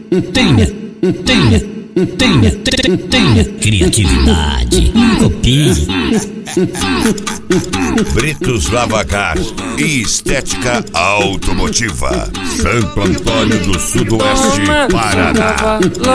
tenha criatividade, copie. Britos Lavacar e Estética Automotiva, Santo Antônio do Sudoeste, Paraná.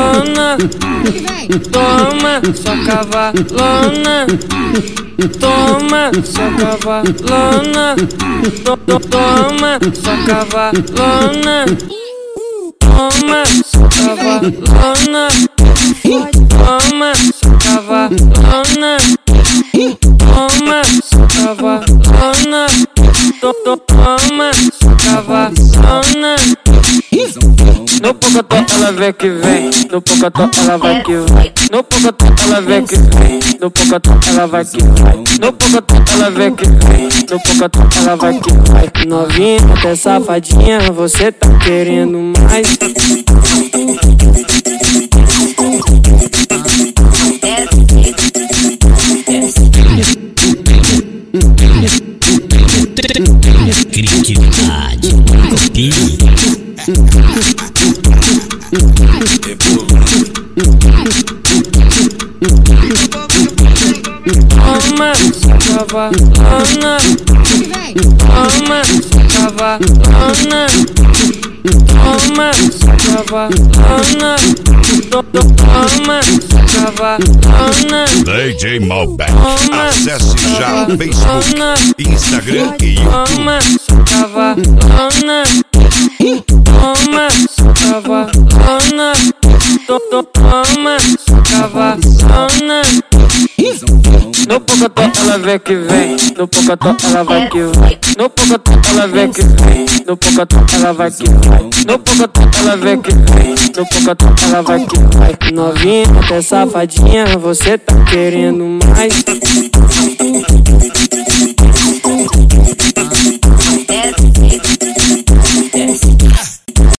Toma sua cavalona, toma sua cavalona, toma sua cavalona, toma sua cavalona, toma sua cavalona, toma sua cavalona, toma sua cavalona. No pocotó ela vem que vem, no pocotó ela vai que vai, no pocotó ela vem que vem, no pocotó ela vai que vai, no pocotó ela vem que vem, no pocotó ela vai que vai. Novinha, até safadinha, você tá querendo mais. Criatividade, copie. Toma sua cavalona, toma sua cavalona, toma sua cavalona, toma sua cavalona. DJ Malbec. Acesse já Facebook, Instagram e YouTube. Toma sua cavalona, toma sua cavalona, toma sua cavalona. No pocotó ela vem que vem, no pocotó ela vai que vai, no pocotó ela vem que vem, no pocotó ela vai que vai, no pocotó ela vem que vem, no pocotó ela vai que vai. Novinha, até safadinha, você tá querendo mais.